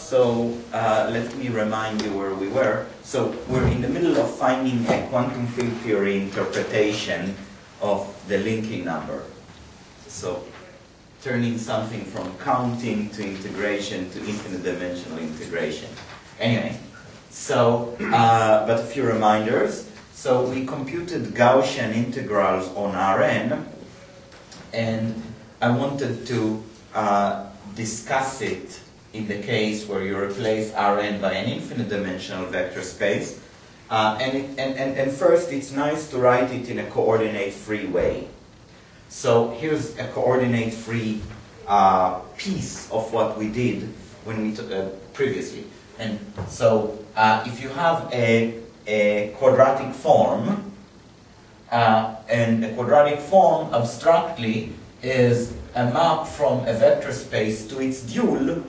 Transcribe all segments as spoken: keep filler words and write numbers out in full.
so uh, let me remind you where we were. So we're in the middle of finding a quantum field theory interpretation of the linking number. So turning something from counting to integration to infinite dimensional integration. Anyway, so, uh, but a few reminders. So we computed Gaussian integrals on Rn, and I wanted to uh, discuss it in the case where you replace Rn by an infinite dimensional vector space. Uh, and, it, and, and, and first, it's nice to write it in a coordinate-free way. So here's a coordinate-free uh, piece of what we did when we took uh, previously. And so uh, if you have a, a quadratic form, uh, and a quadratic form abstractly is a map from a vector space to its dual,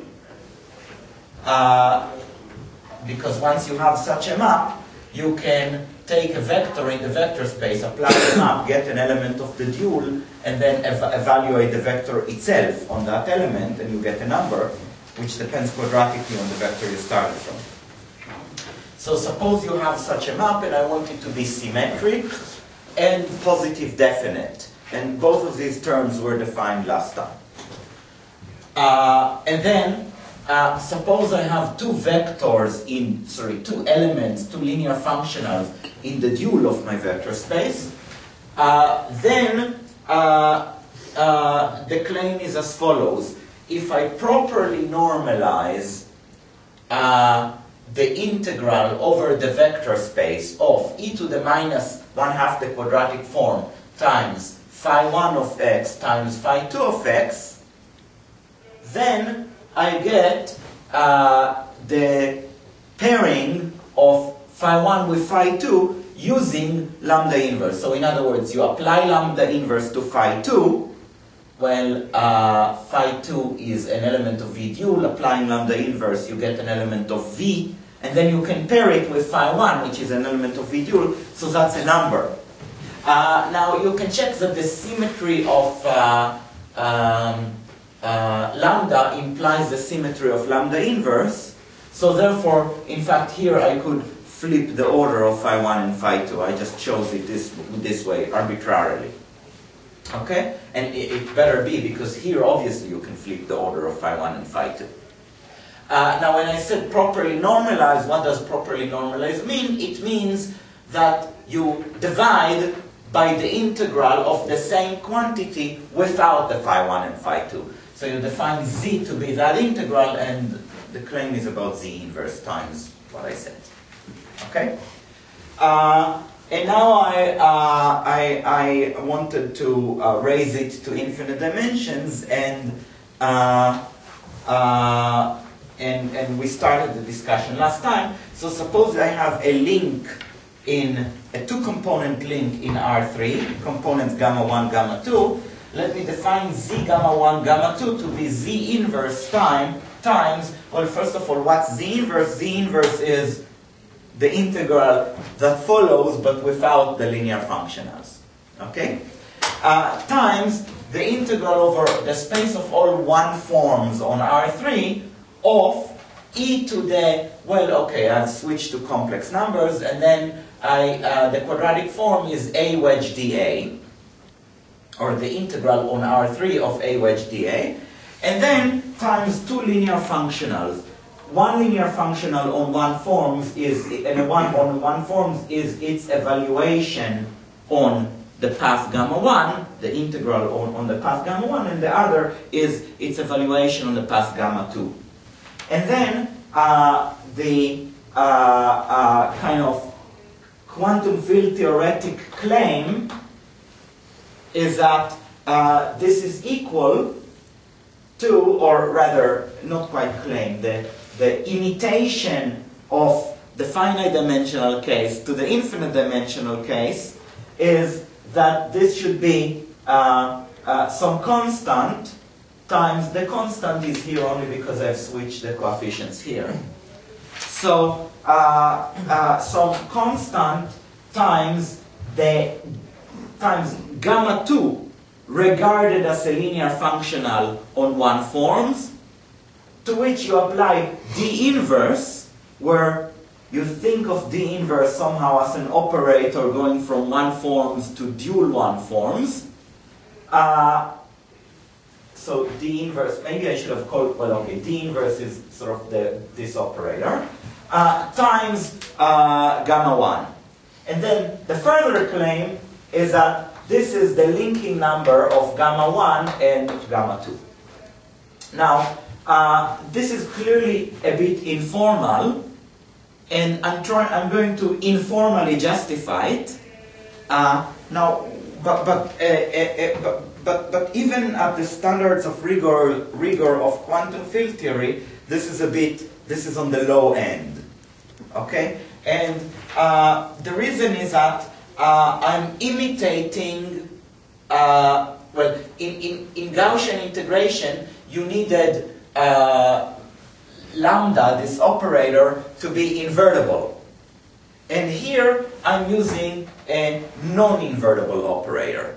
uh, because once you have such a map, you can take a vector in the vector space, apply the map, get an element of the dual, and then ev evaluate the vector itself on that element, and you get a number, which depends quadratically on the vector you started from. So suppose you have such a map, and I want it to be symmetric and positive definite. And both of these terms were defined last time. Uh, and then, uh, suppose I have two vectors in, sorry, two elements, two linear functionals in the dual of my vector space. Uh, then, uh, uh, the claim is as follows. If I properly normalize uh, the integral over the vector space of e to the minus one half the quadratic form times phi one of x times phi two of x, then I get uh, the pairing of phi one with phi two using lambda inverse. So in other words, you apply lambda inverse to phi two. Well, uh, phi two is an element of V dual. Applying lambda inverse, you get an element of V, and then you can pair it with phi one, which is an element of V dual, so that's a number. Uh, now, you can check that the symmetry of uh, um, uh, lambda implies the symmetry of lambda inverse. So therefore, in fact, here I could flip the order of phi one and phi two. I just chose it this, this way, arbitrarily. Okay? And it, it better be, because here, obviously, you can flip the order of phi one and phi two. Uh, now, when I said properly normalize, what does properly normalize mean? It means that you divide by the integral of the same quantity without the phi one and phi two. So you define z to be that integral, and the claim is about z inverse times what I said. Okay? Uh, and now I, uh, I, I wanted to uh, raise it to infinite dimensions, and, uh, uh, and, and we started the discussion last time. So suppose I have a link in a two-component link in R three, components gamma one, gamma two. Let me define z gamma one, gamma two to be z inverse time times, well, first of all, what's z inverse? Z inverse is the integral that follows, but without the linear functionals. Okay? Uh, times the integral over the space of all one forms on R three of e to the, well, okay, I'll switch to complex numbers, and then I, uh, the quadratic form is a wedge dA, or the integral on R three of a wedge dA, and then times two linear functionals. One linear functional on one forms is, and one on one forms is its evaluation on the path gamma one, the integral on, on the path gamma one, and the other is its evaluation on the path gamma two. And then uh, the uh, uh, kind of quantum field theoretic claim is that uh, this is equal to, or rather, not quite claim, the, the imitation of the finite dimensional case to the infinite dimensional case is that this should be uh, uh, some constant times, the constant is here only because I've switched the coefficients here. So, uh, uh, some constant times the times gamma two regarded as a linear functional on one forms, to which you apply D inverse, where you think of D inverse somehow as an operator going from one forms to dual one forms. Uh, so D inverse, maybe I should have called, well, okay, D inverse is sort of the, this operator, uh, times uh, gamma one. And then the further claim is that this is the linking number of gamma one and gamma two. Now, uh, this is clearly a bit informal, and I'm trying. I'm going to informally justify it. Uh, now, but but, uh, uh, uh, but but but even at the standards of rigor rigor of quantum field theory, this is a bit. This is on the low end. Okay, and uh, the reason is that uh, I'm imitating. Uh, well, in, in in Gaussian integration, you needed uh, lambda, this operator, to be invertible. And here I'm using a non-invertible operator.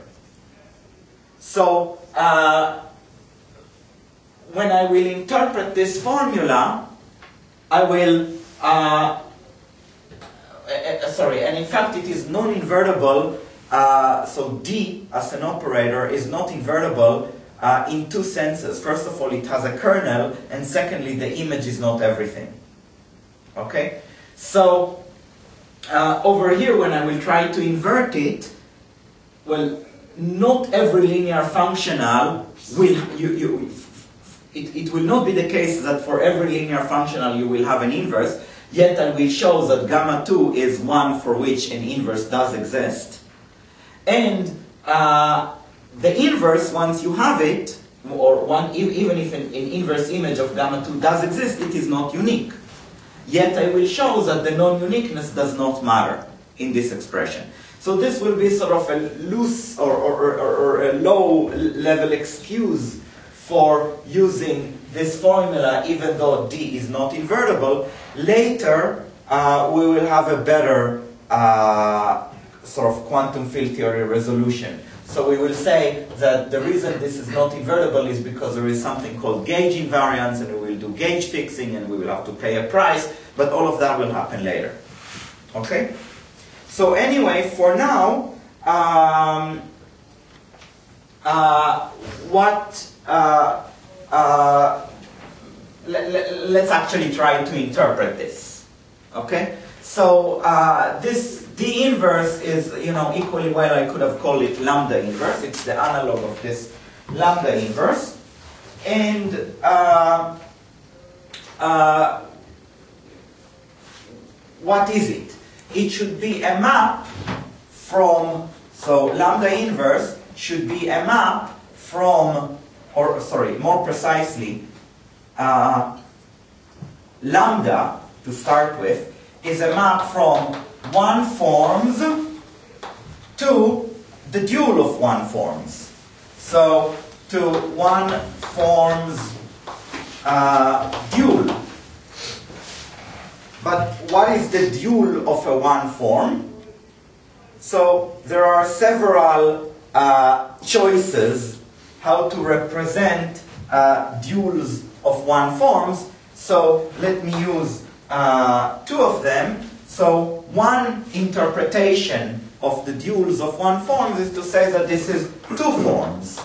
So uh, when I will interpret this formula, I will, uh, uh, sorry, and in fact it is non-invertible, uh, so D as an operator is not invertible Uh, in two senses. First of all, it has a kernel, and secondly, the image is not everything. Okay? So, uh, over here, when I will try to invert it, well, not every linear functional will, you, you, it, it will not be the case that for every linear functional you will have an inverse, yet I will show that gamma two is one for which an inverse does exist. And, uh, the inverse, once you have it, or one, even if an, an inverse image of gamma two does exist, it is not unique. Yet I will show that the non-uniqueness does not matter in this expression. So this will be sort of a loose or, or, or, or a low-level excuse for using this formula, even though D is not invertible. Later, uh, we will have a better uh, sort of quantum field theory resolution. So we will say that the reason this is not invertible is because there is something called gauge invariance, and we will do gauge fixing, and we will have to pay a price, but all of that will happen later. Okay? So anyway, for now, um, uh, what, uh, uh, let, let, let's actually try to interpret this. Okay? So uh, this D inverse is, you know, equally well I could have called it lambda inverse. It's the analog of this lambda inverse. And uh, uh, what is it? It should be a map from, so lambda inverse should be a map from, or sorry, more precisely, uh, lambda, to start with, is a map from one forms to the dual of one forms. So, to one forms uh, dual. But what is the dual of a one form? So, there are several uh, choices how to represent uh, duals of one forms. So, let me use uh, two of them. So, one interpretation of the duals of one form is to say that this is two forms.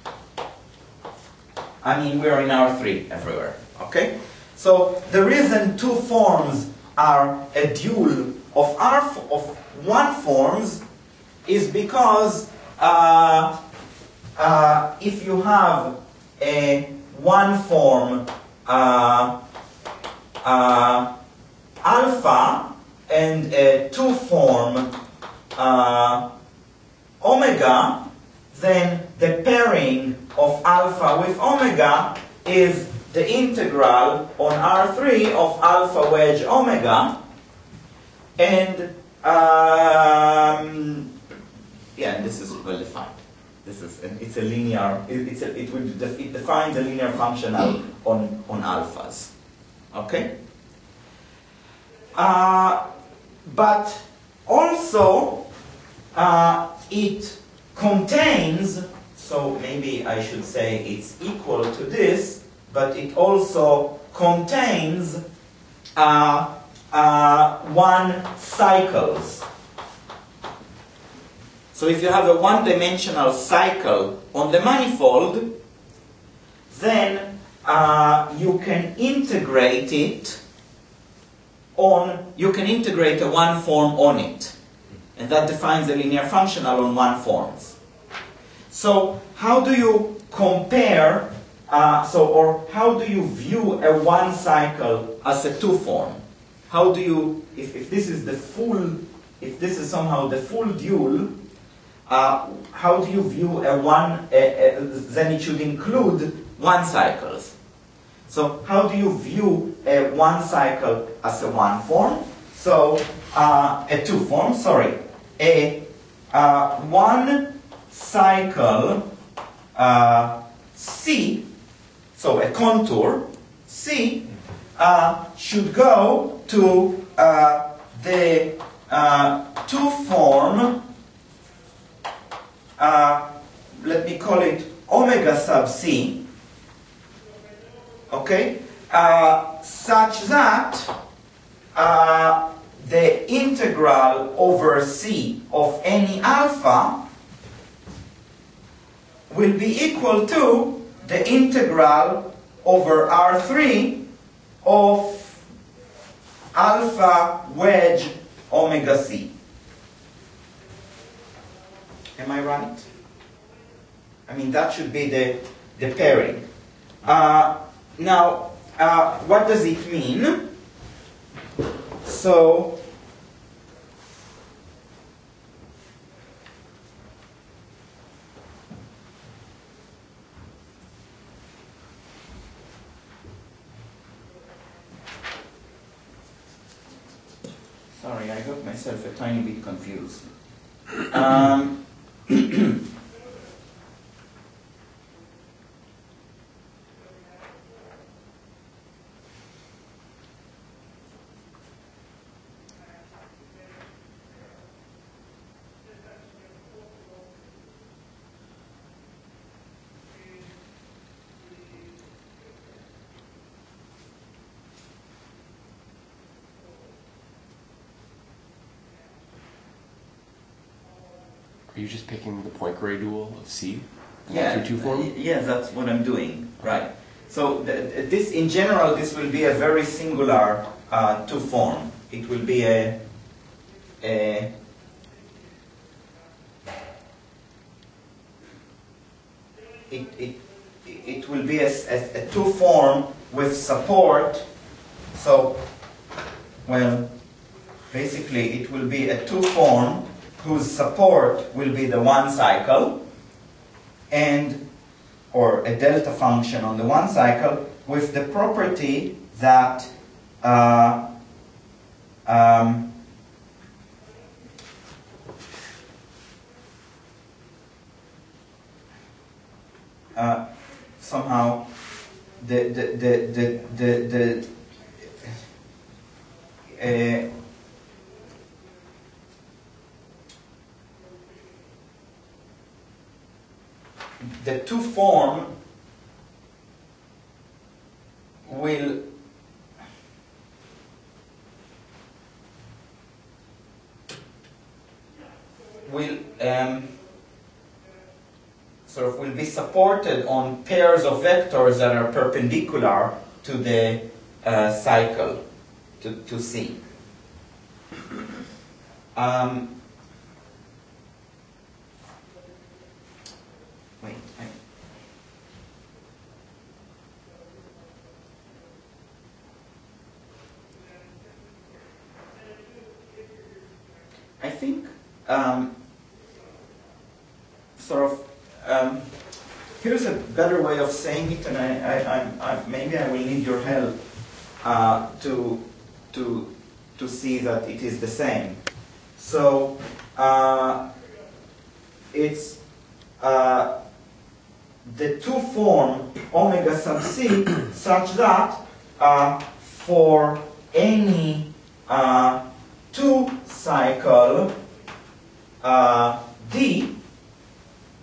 I mean, we're in R three everywhere, okay? So, the reason two forms are a dual of, R, of one forms is because uh, uh, if you have a one form uh, uh, alpha and a two form uh, omega, then the pairing of alpha with omega is the integral on R three of alpha wedge omega, and um, yeah, and this is well defined. This is it's a linear. It, it's a, it will it defines a linear functional on on alphas. Okay. Uh, but also uh, it contains. So maybe I should say it's equal to this, but it also contains uh, uh, one cycles. So if you have a one-dimensional cycle on the manifold, then uh, you can integrate it on, you can integrate a one form on it. And that defines the linear functional on one forms. So how do you compare, uh, so, or how do you view a one cycle as a two form? How do you, if, if this is the full, if this is somehow the full dual, uh, how do you view a one, uh, uh, then it should include one cycles. So how do you view a one cycle as a one form? So uh, a two form, sorry. A uh, one cycle uh, C, so a contour C, uh, should go to uh, the uh, two form, uh, let me call it omega sub C, okay, uh, such that uh, the integral over C of any alpha will be equal to the integral over R three of alpha wedge omega C. Am I right? I mean, that should be the, the pairing. Uh, now, uh, what does it mean? So, sorry, I got myself a tiny bit confused. Um, Are you just picking the Poincare dual of C? Yeah, two form? yeah, that's what I'm doing, right. So the, this, in general, this will be a very singular uh, two form. It will be a, a it, it, it will be a, a, a two form with support. So, well, basically it will be a two form whose support will be the one cycle, and or a delta function on the one cycle with the property that uh, um, uh, somehow the the the the the, the uh, the two form will will um, sort of will be supported on pairs of vectors that are perpendicular to the uh, cycle, to, to C. Um, wait, I, I think um, sort of um, here's a better way of saying it, and I, I, I, I maybe I will need your help uh, to to to see that it is the same. So uh, it's uh, the two form omega sub c such that uh, for any uh, two cycle uh, d,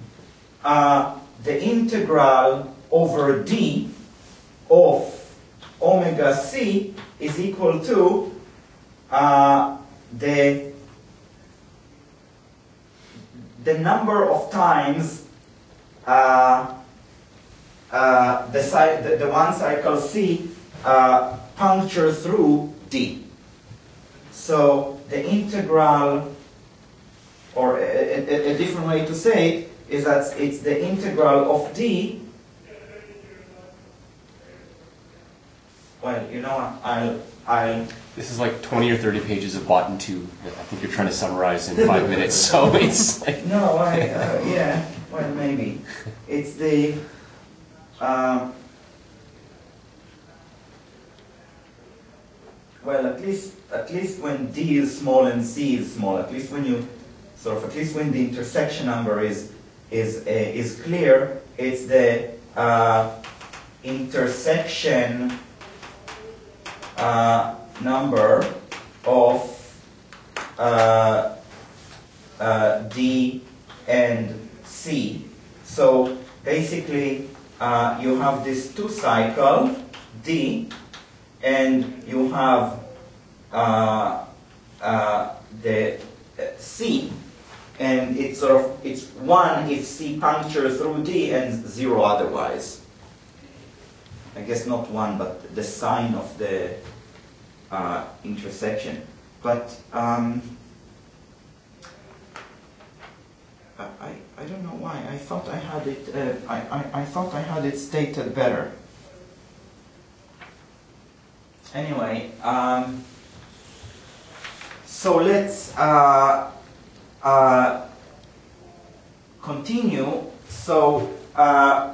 uh, the integral over d of omega c is equal to uh, the, the number of times uh, uh, the, the, the one cycle c uh, puncture through D. So the integral, or a, a, a different way to say it, is that it's the integral of D. Well, you know what, I'll, I'll... This is like twenty or thirty pages of Botan two that I think you're trying to summarize in five minutes, so it's like... No, I, uh, yeah, well, maybe. It's the... Um, well, at least, at least when D is small and C is small, at least when you, sort of, at least when the intersection number is, is, uh, is clear, it's the uh, intersection uh, number of uh, uh, D and C. So basically, uh, you have this two cycle D, and you have uh, uh, the uh, C, and it's sort of it's one if C punctures through D and zero otherwise. I guess not one, but the sign of the uh, intersection. But um, I, I I don't know why. I thought I had it. Uh, I, I I thought I had it stated better. Anyway, um, so let's uh, uh, continue. So. Uh,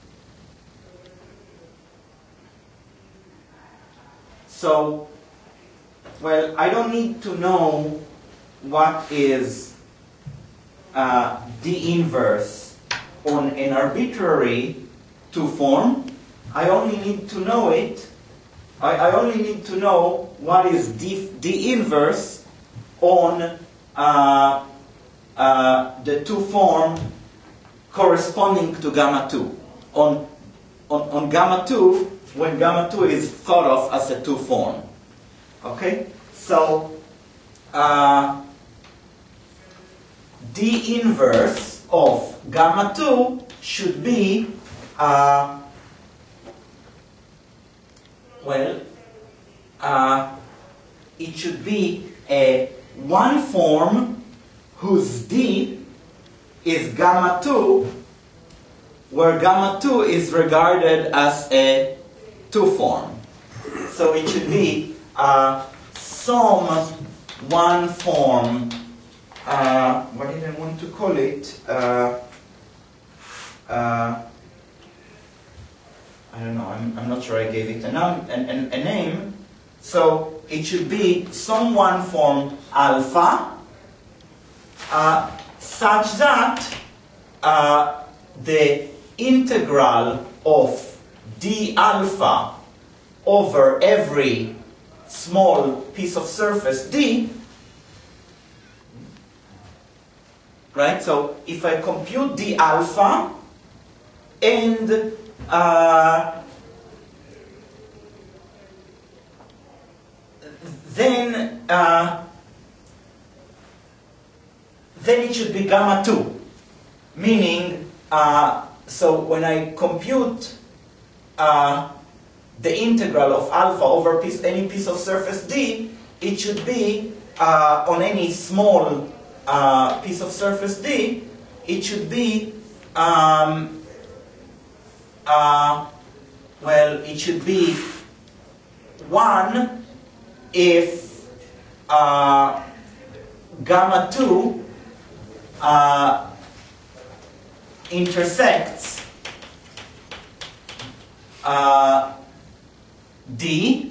So, well, I don't need to know what is uh, D inverse on an arbitrary two form. I only need to know it. I, I only need to know what is D, D inverse on uh, uh, the two form corresponding to gamma two. On, on, on gamma two, when gamma two is thought of as a two form. Okay? So, uh, D inverse of gamma two should be, uh, well, uh, it should be a one form whose D is gamma two, where gamma two is regarded as a two form. So it should be uh, some one form, uh, what did I want to call it? Uh, uh, I don't know, I'm, I'm not sure I gave it a, num an, an, a name. So it should be some one form alpha, uh, such that uh, the integral of D alpha over every small piece of surface D, right? So if I compute D alpha and uh, then uh, then it should be gamma two, meaning uh, so when I compute Uh, the integral of alpha over piece, any piece of surface D, it should be uh, on any small uh, piece of surface D, it should be um, uh, well, it should be one if uh, gamma two uh, intersects Uh, D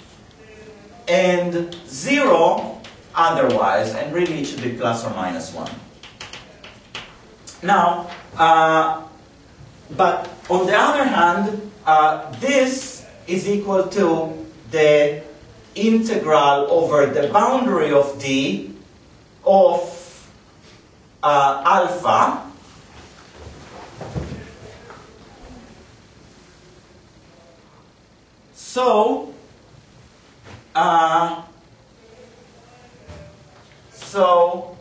and zero otherwise, and really it should be plus or minus one. Now, uh, but on the other hand, uh, this is equal to the integral over the boundary of D of uh, alpha So, uh, so,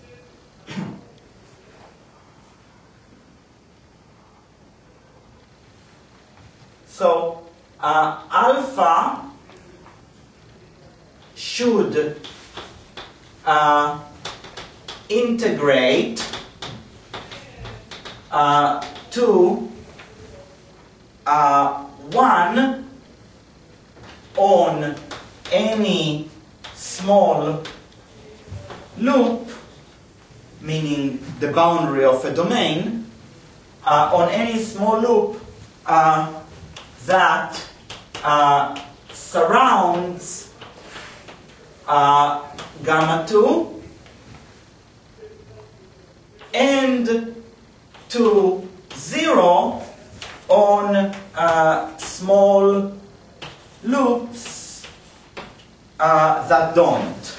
so uh, alpha should uh, integrate uh, to uh, one on any small loop, meaning the boundary of a domain, uh, on any small loop uh, that uh, surrounds uh, gamma two and to zero on uh, small loops uh, that don't.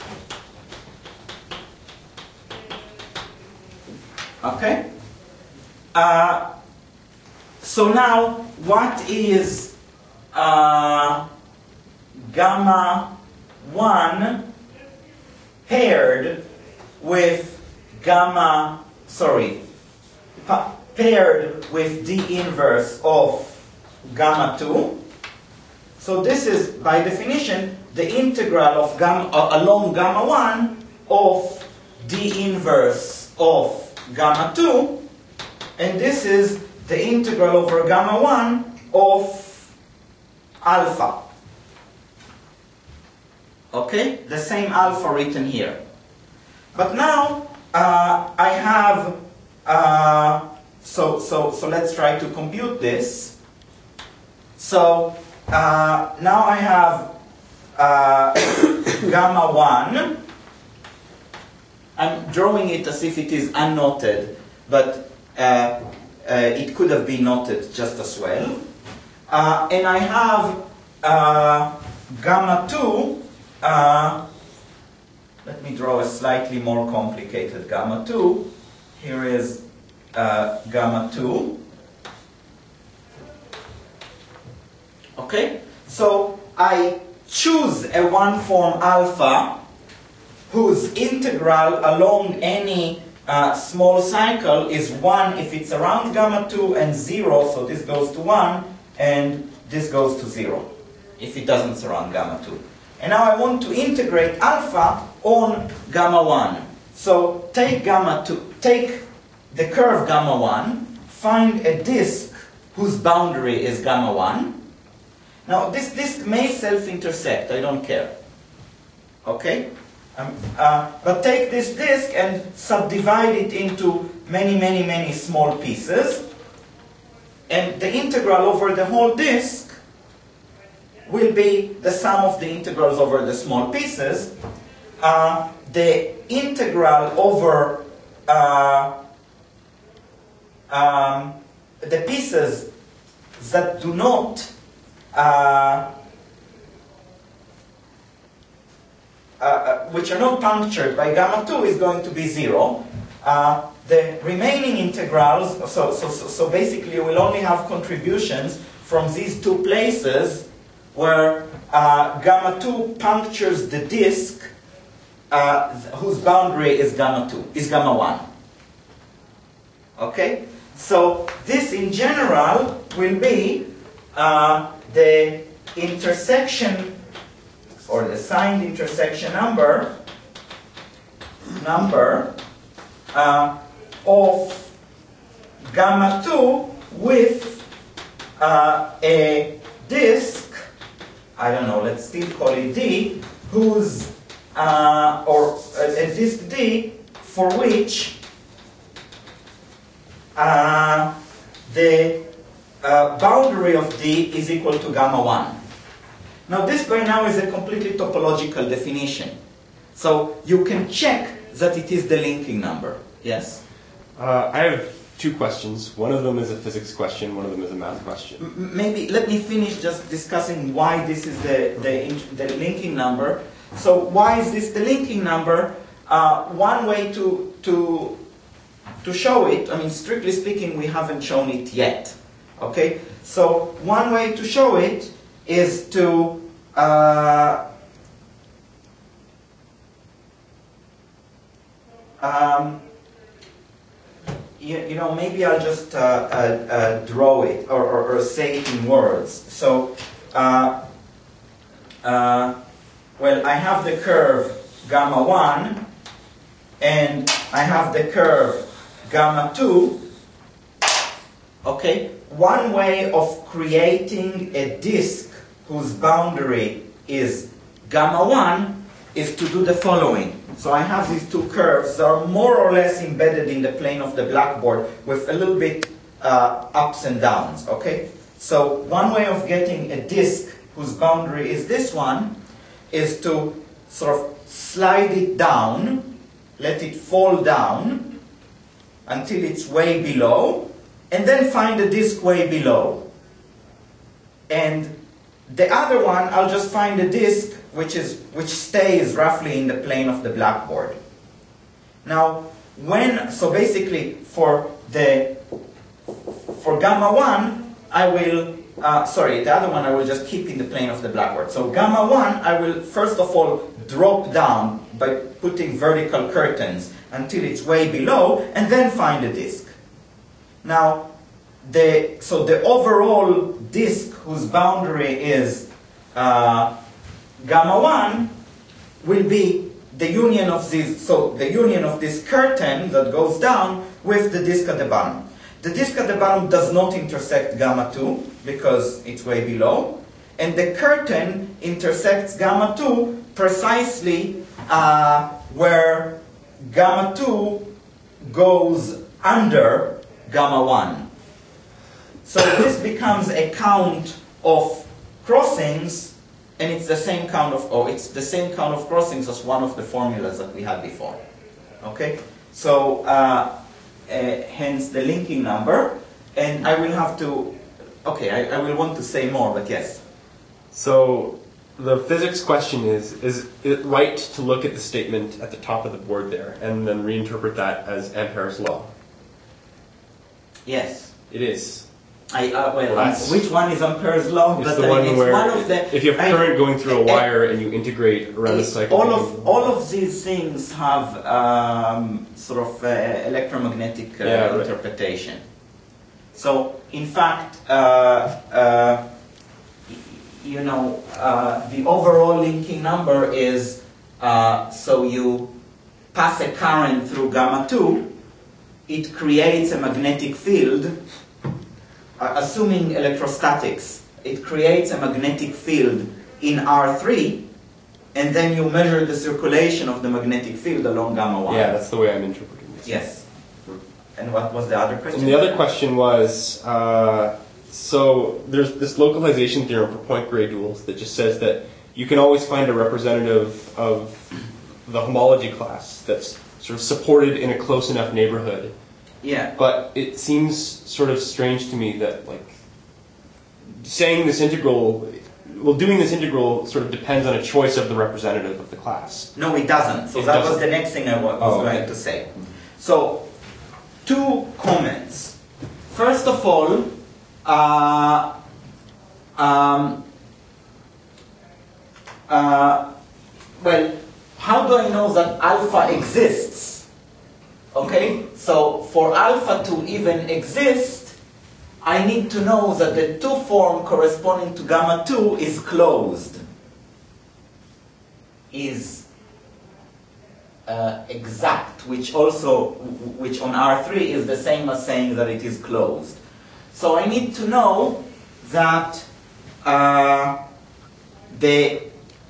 Okay? Uh, so now, what is uh, gamma one paired with gamma, sorry, pa paired with the inverse of gamma two? So this is, by definition, the integral of gamma, uh, along gamma one of the inverse of gamma two, and this is the integral over gamma one of alpha. Okay? The same alpha written here. But now, uh, I have, uh, so, so, so let's try to compute this. So, uh, now I have uh, gamma one. I'm drawing it as if it is unnoted, but uh, uh, it could have been noted just as well. Uh, and I have uh, gamma two. Uh, let me draw a slightly more complicated gamma two. Here is uh, gamma two. Okay? So I choose a one-form alpha whose integral along any uh, small cycle is one if it's around gamma two and zero, so this goes to one, and this goes to zero if it doesn't surround gamma two. And now I want to integrate alpha on gamma one. So take gamma two, take the curve gamma one, find a disk whose boundary is gamma one. Now this disk may self-intersect, I don't care. Okay? Um, uh, but take this disk and subdivide it into many, many, many small pieces. And the integral over the whole disk will be the sum of the integrals over the small pieces. Uh, the integral over uh, um, the pieces that do not uh, Uh, which are not punctured by gamma two is going to be zero. Uh, the remaining integrals, so, so, so, so basically you will only have contributions from these two places where uh, gamma two punctures the disk uh, whose boundary is gamma two, is gamma one. Okay? So this in general will be uh, the intersection or the signed intersection number number uh, of gamma two with uh, a disk, I don't know, let's still call it D, whose, uh, or a, a disk D for which uh, the uh, boundary of D is equal to gamma one. Now this by now is a completely topological definition. So you can check that it is the linking number. Yes? Uh, I have two questions. One of them is a physics question, one of them is a math question. M maybe let me finish just discussing why this is the, the, the linking number. So why is this the linking number? Uh, one way to, to, to show it, I mean strictly speaking we haven't shown it yet. Okay? So one way to show it is to uh, um, you, you know, maybe I'll just uh, uh, uh, draw it or, or, or say it in words. So, uh, uh, well, I have the curve gamma one, and I have the curve gamma two. Okay, one way of creating a disk whose boundary is gamma one is to do the following. So I have these two curves that are more or less embedded in the plane of the blackboard with a little bit uh, ups and downs, okay? So one way of getting a disk whose boundary is this one is to sort of slide it down, let it fall down until it's way below, and then find the disk way below. And the other one, I'll just find a disk which is which stays roughly in the plane of the blackboard. Now, when so basically for the for gamma one, I will uh, sorry, the other one I will just keep in the plane of the blackboard. So gamma one, I will first of all drop down by putting vertical curtains until it's way below, and then find a disk. Now, the so the overall disk whose boundary is uh, gamma one will be the union of this, so the union of this curtain that goes down with the disk at the bottom. The disk at the bottom does not intersect gamma two because it's way below, and the curtain intersects gamma two precisely uh, where gamma two goes under gamma one. So this becomes a count of crossings, and it's the same count of oh, it's the same count of crossings as one of the formulas that we had before. Okay, so uh, uh, hence the linking number, and I will have to. Okay, I, I will want to say more, but yes. So the physics question is: is it right to look at the statement at the top of the board there and then reinterpret that as Ampere's law? Yes. It is. I, uh, well, Well, uh, which one is Ampere's law? It's But the I one mean, it's where one of the, if you have I- current going through a eh, wire and you integrate around the cycle. all of all of these things have um, sort of uh, electromagnetic uh, Yeah, right. interpretation. So, in fact, uh, uh, y- you know, uh, the overall linking number is uh, so you pass a current through gamma two, it creates a magnetic field. Uh, assuming electrostatics, it creates a magnetic field in R three, and then you measure the circulation of the magnetic field along gamma one. Yeah, that's the way I'm interpreting this. Yes. And what was the other question? And the other question was, uh, so there's this localization theorem for point gray duals that just says that you can always find a representative of the homology class that's sort of supported in a close enough neighborhood. Yeah. But it seems sort of strange to me that, like, saying this integral, well, doing this integral sort of depends on a choice of the representative of the class. No, it doesn't. So It that doesn't. was the next thing I wa- was Oh, going okay. to say. So, two comments. First of all, uh, um, uh, well, how do I know that alpha exists? Okay, so for alpha to even exist, I need to know that the two form corresponding to gamma two is closed. Is uh, exact, which also, which on R three is the same as saying that it is closed. So I need to know that uh, the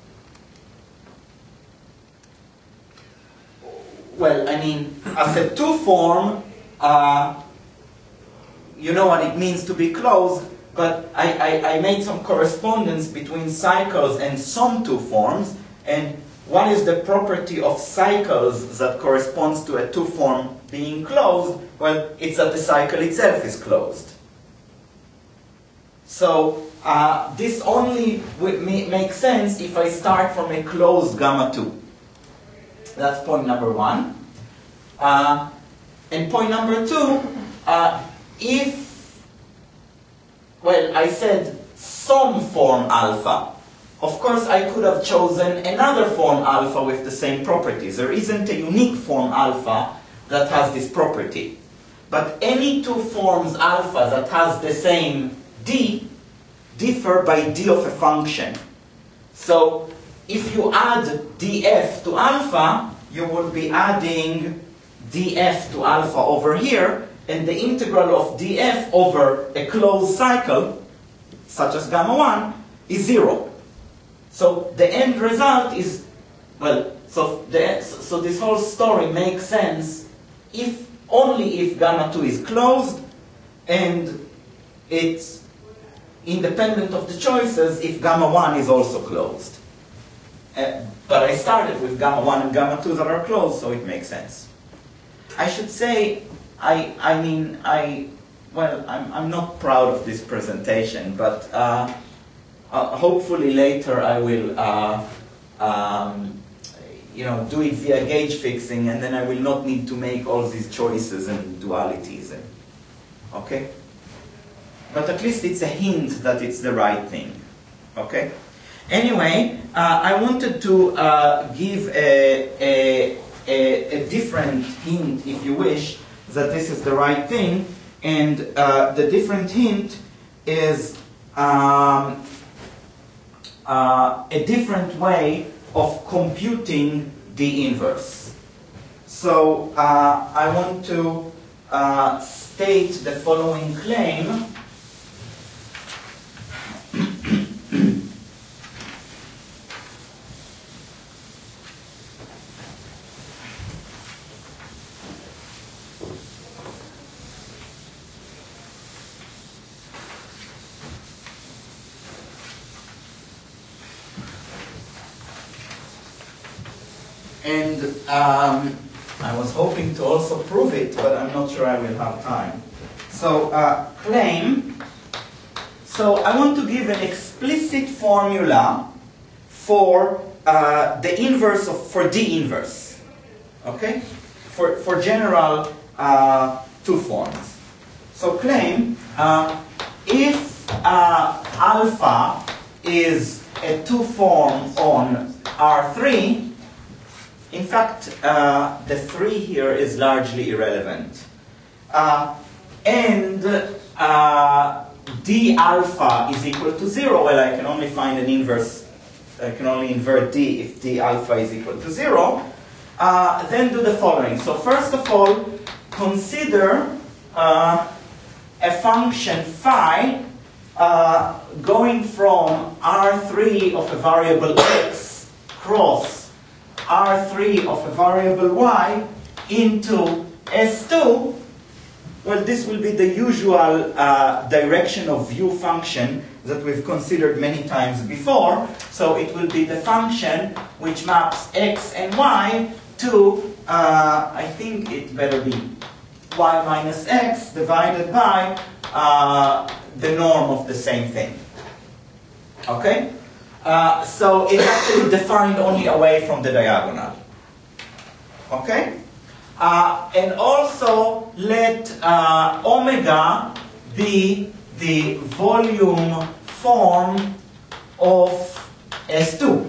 Well, I mean, as a two form, uh, you know what it means to be closed, but I, I, I made some correspondence between cycles and some two forms, and what is the property of cycles that corresponds to a two form being closed? Well, it's that the cycle itself is closed. So, uh, this only would ma- make sense if I start from a closed gamma two. That's point number one. Uh, and point number two, uh, if, well, I said some form alpha. Of course, I could have chosen another form alpha with the same properties. There isn't a unique form alpha that has this property. But any two forms alpha that has the same d differ by d of a function. So if you add df to alpha, you will be adding df to alpha over here, and the integral of df over a closed cycle, such as gamma one, is zero. So the end result is, well, so, the, so this whole story makes sense if only if gamma two is closed, and it's independent of the choices if gamma one is also closed. Uh, but I started with gamma one and gamma two that are closed, so it makes sense. I should say, I, I mean, I, well, I'm, I'm not proud of this presentation, but uh, uh, hopefully later I will, uh, um, you know, do it via gauge fixing, and then I will not need to make all these choices and dualities. And, okay? But at least it's a hint that it's the right thing. Okay? Anyway, uh, I wanted to uh, give a, a, a, a different hint, if you wish, that this is the right thing. And uh, the different hint is um, uh, a different way of computing the inverse. So uh, I want to uh, state the following claim. And um, I was hoping to also prove it, but I'm not sure I will have time. So, uh, claim. So, I want to give an explicit formula for uh, the inverse of, for D inverse. Okay? For, for general uh, two forms. So, claim, uh, if uh, alpha is a two form on R three, in fact, uh, the three here is largely irrelevant. Uh, and uh, d alpha is equal to zero. Well, I can only find an inverse. I can only invert d if d alpha is equal to zero. Uh, then do the following. So first of all, consider uh, a function phi uh, going from R three of a variable x cross R three of a variable y into S two. Well, this will be the usual uh, direction of view function that we've considered many times before. So it will be the function which maps x and y to, uh, I think it better be y minus x divided by uh, the norm of the same thing. Okay? Uh, so it's actually defined only away from the diagonal. Okay? Uh, and also let uh, omega be the volume form of S two.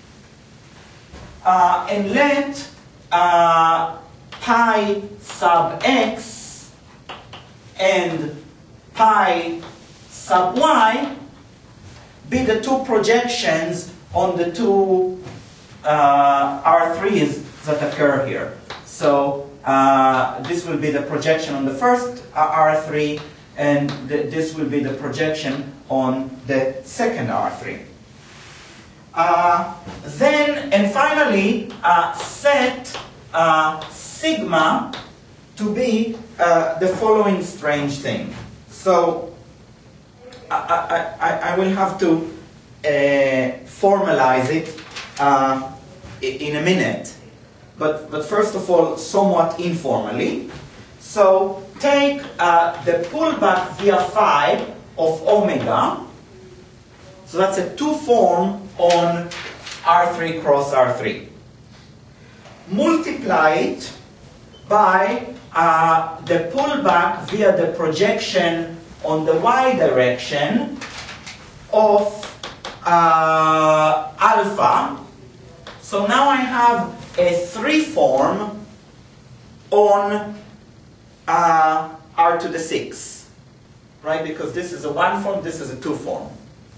Uh, and let uh, pi sub x and pi sub y be the two projections on the two uh, R threes that occur here. So uh, this will be the projection on the first uh, R three, and th this will be the projection on the second R three. Uh, then, and finally, uh, set uh, sigma to be uh, the following strange thing. So I, I, I will have to uh, formalize it uh, in a minute, but, but first of all, somewhat informally. So take uh, the pullback via phi of omega, so that's a two form on R three cross R three. Multiply it by uh, the pullback via the projection on the y direction of uh, alpha. So now I have a three form on uh, R to the six, right? Because this is a one form, this is a two form.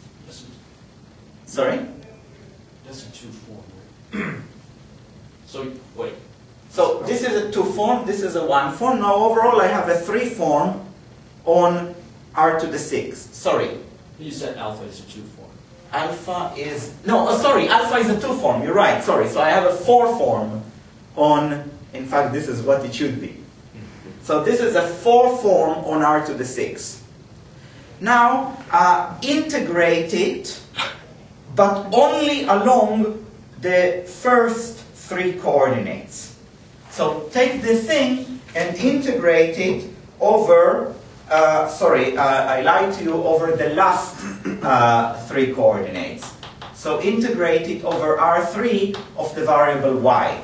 Sorry? That's a two form, right? So, wait. So this is a two form, this is a one form. Now overall I have a three form on R to the six. Sorry. You said alpha is a two form. Alpha is, no, oh, sorry, alpha is a two form, you're right, sorry. So I have a four form on, in fact this is what it should be. So this is a four form on R to the six. Now, uh, integrate it, but only along the first three coordinates. So take this thing and integrate it over, uh, sorry, uh, I lied to you, over the last uh, three coordinates. So integrate it over R three of the variable y.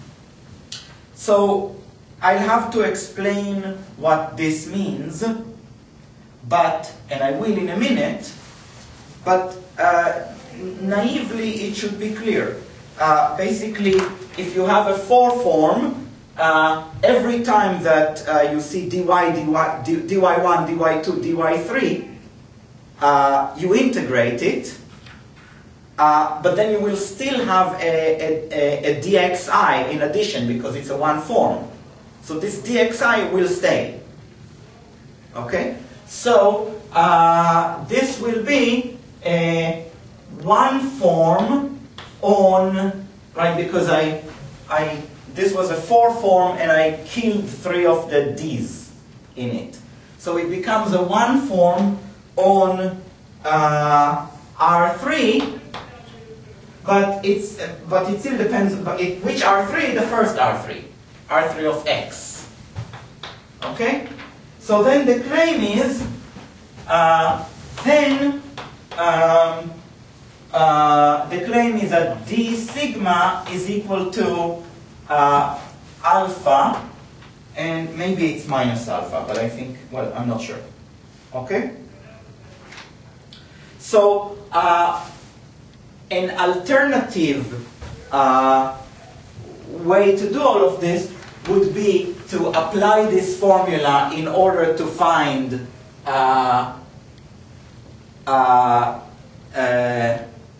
So I'll have to explain what this means, but, and I will in a minute, but uh, naively it should be clear. Uh, basically, if you have a four form, uh, every time that uh, you see dy, dy, dy one, dy two, dy three, uh, you integrate it, uh, but then you will still have a, a, a, a dxi in addition because it's a one form. So this dxi will stay. Okay? So uh, this will be a one form on, right, because I, I, this was a four form and I killed three of the d's in it. So it becomes a one form on uh, R three, but it's, but it still depends, but it, which R three? The first R three, R three of x. Okay? So then the claim is, uh, then, um, Uh, the claim is that d sigma is equal to uh, alpha, and maybe it's minus alpha, but I think, well, I'm not sure. Okay? So, uh, an alternative uh, way to do all of this would be to apply this formula in order to find uh, uh, uh,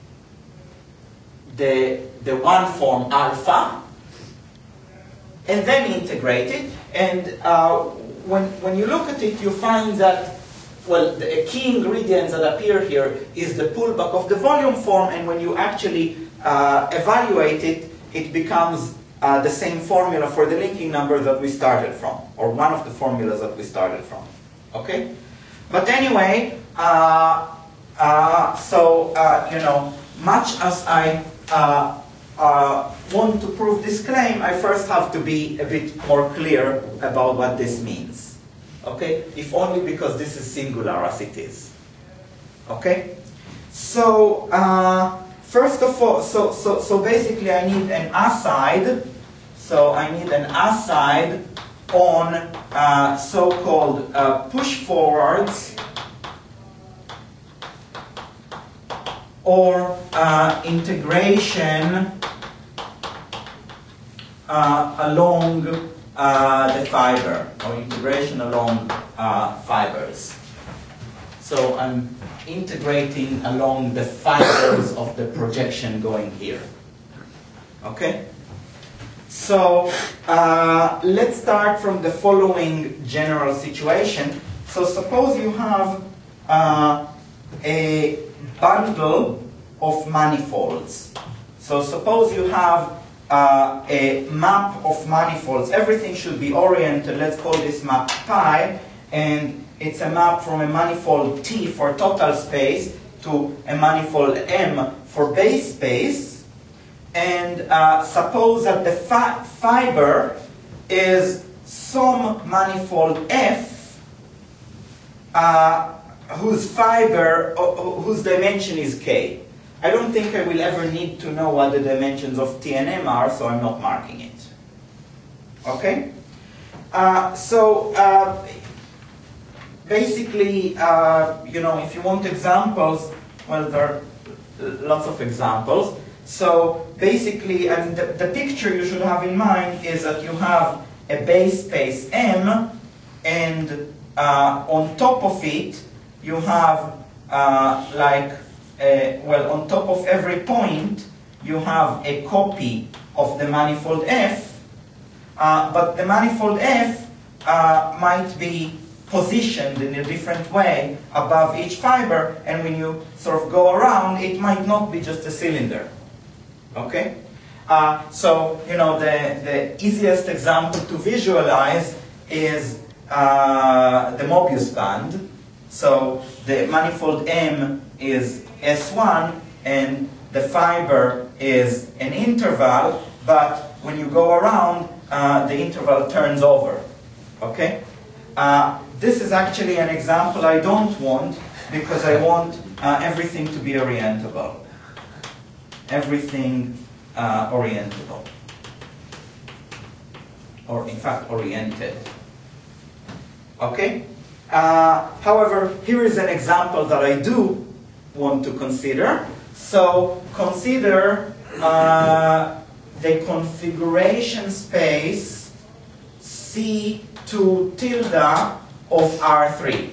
the, the one form alpha, and then integrate it. And uh, when, when you look at it, you find that, well, the key ingredients that appear here is the pullback of the volume form, and when you actually uh, evaluate it, it becomes uh, the same formula for the linking number that we started from, or one of the formulas that we started from. Okay? But anyway, uh, uh, so, uh, you know, much as I Uh, uh, want to prove this claim, I first have to be a bit more clear about what this means. Okay? If only because this is singular as it is. Okay? So, uh, first of all, so, so, so basically I need an aside. So I need an aside on uh, so-called uh, push forwards or uh, integration uh, along uh, the fiber, or integration along uh, fibers. So I'm integrating along the fibers of the projection going here. Okay? So uh, let's start from the following general situation. So suppose you have uh, a bundle of manifolds. So suppose you have uh, a map of manifolds. Everything should be oriented. Let's call this map pi, and it's a map from a manifold T for total space to a manifold M for base space. And uh, suppose that the fi fiber is some manifold F uh, whose fiber, uh, whose dimension is K. I don't think I will ever need to know what the dimensions of T and M are, so I'm not marking it. Okay? Uh, so, uh, basically, uh, you know, if you want examples, well, there are lots of examples. So basically, I mean, the, the picture you should have in mind is that you have a base space M, and uh, on top of it, you have uh, like, a, well, on top of every point, you have a copy of the manifold F, uh, but the manifold F uh, might be positioned in a different way above each fiber, and when you sort of go around, it might not be just a cylinder. Okay? Uh, so, you know, the, the easiest example to visualize is uh, the Mobius band. So the manifold M is S one, and the fiber is an interval, but when you go around, uh, the interval turns over. Okay? Uh, this is actually an example I don't want, because I want uh, everything to be orientable. Everything uh, orientable. Or in fact, oriented. Okay? Uh, however, here is an example that I do want to consider. So consider uh, the configuration space C two tilde of R three.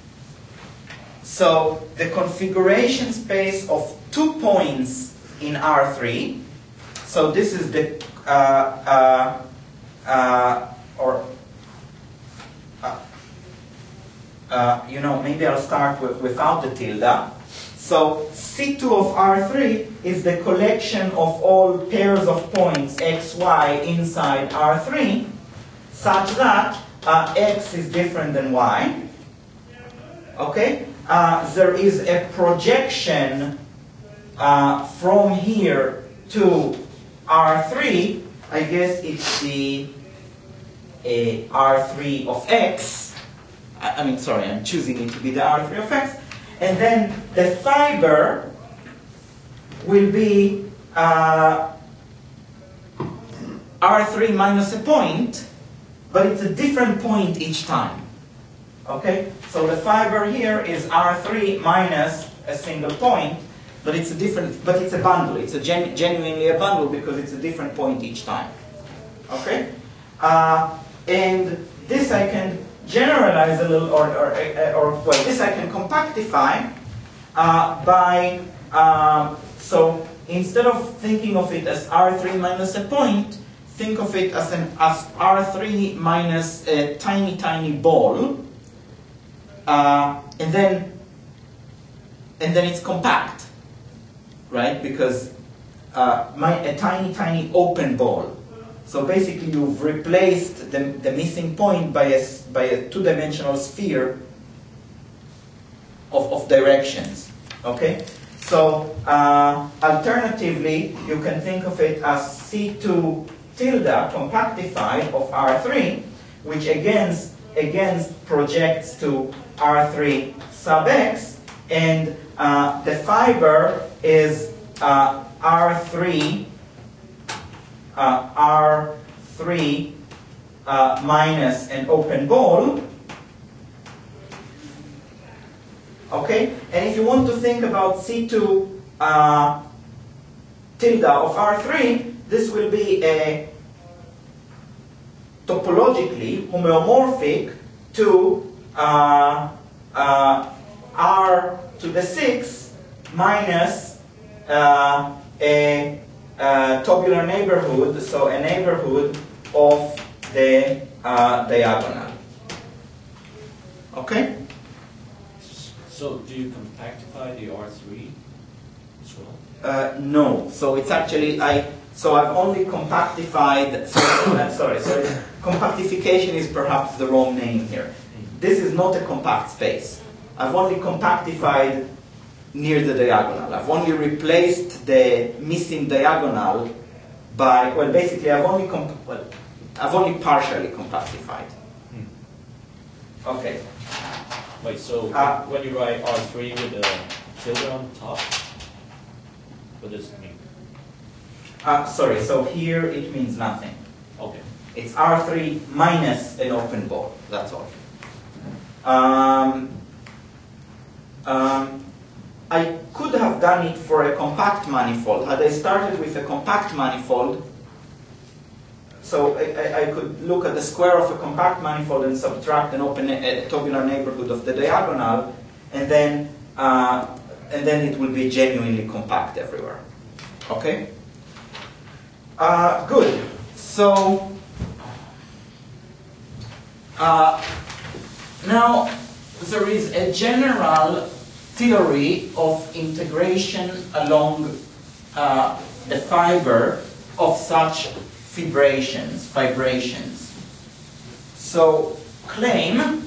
So the configuration space of two points in R three. So this is the uh, uh, uh, or uh, uh, you know, maybe I'll start with, without the tilde. So C two of R three is the collection of all pairs of points x, y inside R three, such that uh, x is different than y. Okay? Uh, there is a projection uh, from here to R three. I guess it's the uh, R three of x. I, I mean, sorry, I'm choosing it to be the R three of x. And then the fiber will be uh, R three minus a point, but it's a different point each time. Okay? So the fiber here is R three minus a single point, but it's a different, but it's a bundle. It's a gen, genuinely a bundle because it's a different point each time. Okay? Uh, and this I can generalize a little, or, or, or well, this I can compactify uh, by, um, so instead of thinking of it as R three minus a point, think of it as an as R three minus a tiny, tiny ball, uh, and then and then it's compact, right? Because uh, my, a tiny, tiny open ball. So basically, you've replaced the, the missing point by a, by a two-dimensional sphere of, of directions. Okay? So, uh, alternatively, you can think of it as C two tilde compactified of R three, which again, again projects to R three sub x, and uh, the fiber is uh, R three Uh, R three uh, minus an open ball. Okay? And if you want to think about C two uh, tilde of R three, this will be a topologically homeomorphic to uh, uh, R to the six minus uh, a Uh, tabular neighborhood, so a neighborhood of the uh, diagonal. Okay? So do you compactify the R three as well? Uh, no. So it's actually, I, so I've only compactified, sorry, I'm sorry, sorry, compactification is perhaps the wrong name here. This is not a compact space. I've only compactified near the diagonal. I've only replaced the missing diagonal by, well, basically I've only, comp well, I've only partially compactified. Hmm. Okay. Wait, so Uh, when you write R three with the tilde on top, what does it mean? Uh, sorry, so here it means nothing. Okay. It's R three minus an open ball, that's all. Um, um, I could have done it for a compact manifold. Had I started with a compact manifold, so I, I, I could look at the square of a compact manifold and subtract and open a, a tabular neighborhood of the diagonal, and then uh, and then it will be genuinely compact everywhere. Okay? Uh, good. So uh, now there is a general theory of integration along uh, the fiber of such fibrations, vibrations. So claim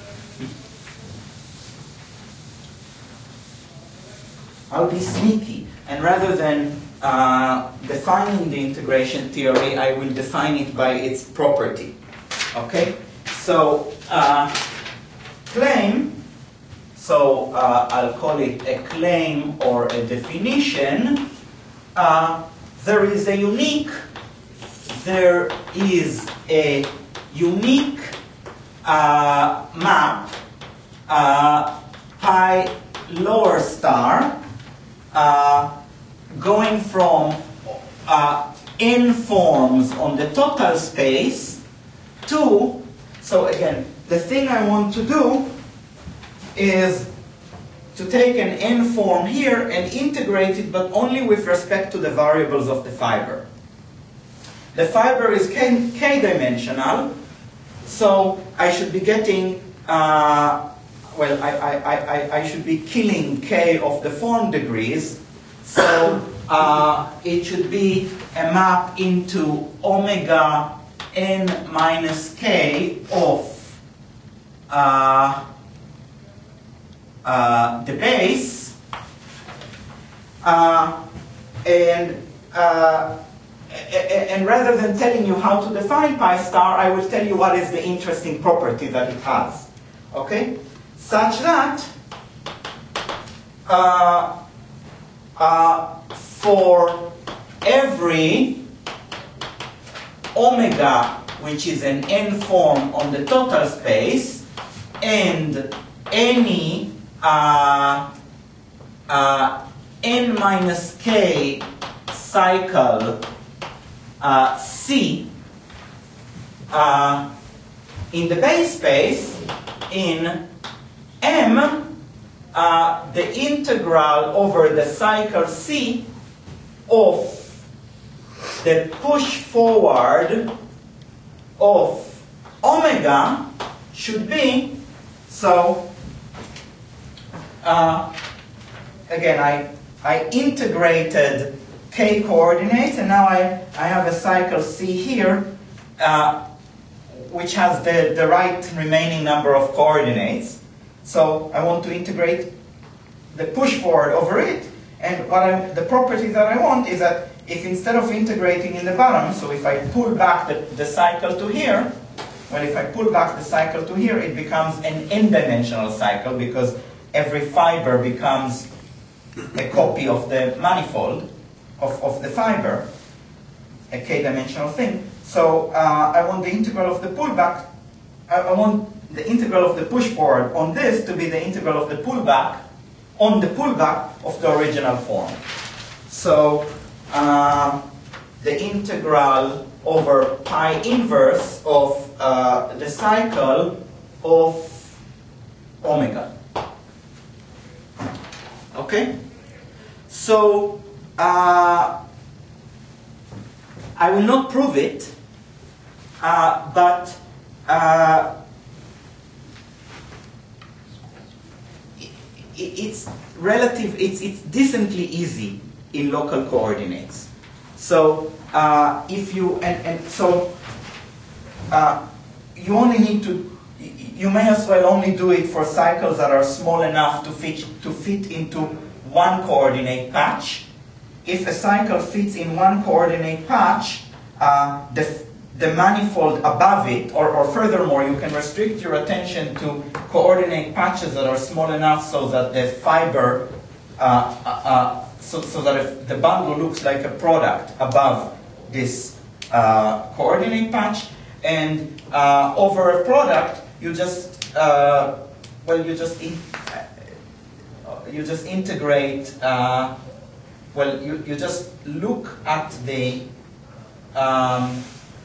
I'll be sneaky, and rather than uh, defining the integration theory, I will define it by its property. Okay? So uh, claim, so uh, I'll call it a claim or a definition. Uh, there is a unique, there is a unique uh, map uh, pi lower star uh, going from uh, n forms on the total space to, so again, the thing I want to do is to take an n form here and integrate it, but only with respect to the variables of the fiber. The fiber is k, k dimensional, so I should be getting, uh, well, I, I, I, I should be killing k of the form degrees, so uh, it should be a map into omega n minus k of uh, uh, the base, uh, and uh, and rather than telling you how to define pi star, I will tell you what is the interesting property that it has. Okay? Such that uh, uh, for every omega, which is an n form on the total space, and any uh, uh, n minus k cycle Uh, C uh, in the base space, in M, uh, the integral over the cycle C of the push forward of omega should be, so uh, again I, I integrated k coordinates, and now I, I have a cycle C here, uh, which has the, the right remaining number of coordinates. So I want to integrate the push forward over it, and what I, the property that I want is that if instead of integrating in the bottom, so if I pull back the, the cycle to here, well, if I pull back the cycle to here, it becomes an n-dimensional cycle because every fiber becomes a copy of the manifold. Of, of the fiber, a k-dimensional thing. So uh, I want the integral of the pullback, I, I want the integral of the push forward on this to be the integral of the pullback on the pullback of the original form. So uh, the integral over pi inverse of uh, the cycle of omega. Okay? So Uh, I will not prove it, uh, but uh, it, it's relative, it's, it's decently easy in local coordinates. So uh, if you, and, and so uh, you only need to, you may as well only do it for cycles that are small enough to fit, to fit into one coordinate patch. If a cycle fits in one coordinate patch, uh, the, the manifold above it, or, or furthermore, you can restrict your attention to coordinate patches that are small enough so that the fiber, uh, uh, so, so that if the bundle looks like a product above this uh, coordinate patch, and uh, over a product, you just, uh, well, you just, in, you just integrate, uh, well, you, you just look at the, um,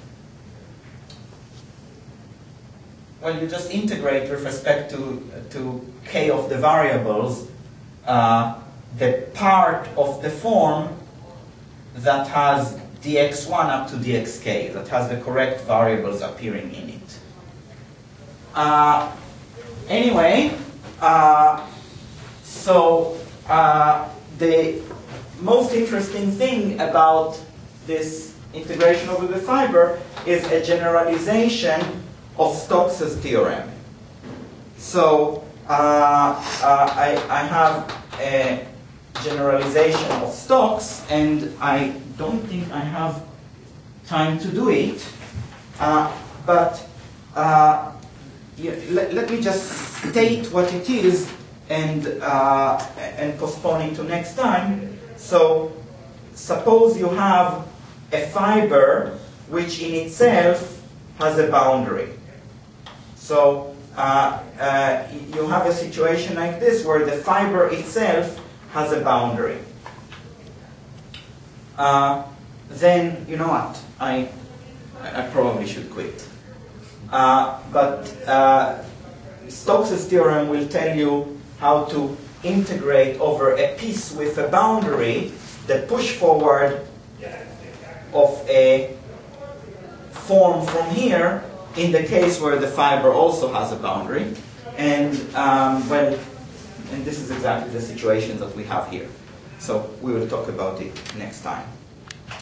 well, you just integrate with respect to, to k of the variables, uh, the part of the form that has d x one up to d x k, that has the correct variables appearing in it. Uh, anyway, uh, so uh, the most interesting thing about this integration over the fiber is a generalization of Stokes' theorem. So uh, uh, I, I have a generalization of Stokes, and I don't think I have time to do it, uh, but uh, yeah, let, let me just state what it is and, uh, and postpone it to next time. So suppose you have a fiber which in itself has a boundary. So uh, uh, you have a situation like this where the fiber itself has a boundary. Uh, then, you know what, I, I probably should quit. Uh, but uh, Stokes' theorem will tell you how to integrate over a piece with a boundary the push forward of a form from here in the case where the fiber also has a boundary. And, um, well, and this is exactly the situation that we have here. So we will talk about it next time.